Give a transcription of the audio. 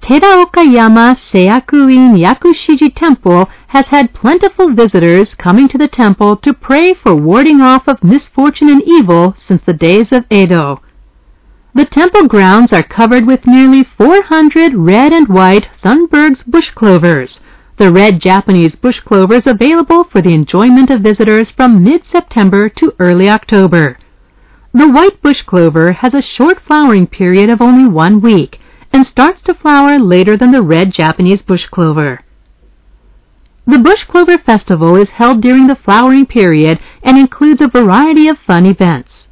Teraoka-yama Seiakuin Yakushiji Temple has had plentiful visitors coming to the temple to pray for warding off of misfortune and evil since the days of Edo. The temple grounds are covered with nearly 400 red and white Thunberg's bush clovers. The red Japanese bush clover is available for the enjoyment of visitors from mid-September to early October. The white bush clover has a short flowering period of only 1 week and starts to flower later than the red Japanese bush clover. The Bush Clover Festival is held during the flowering period and includes a variety of fun events.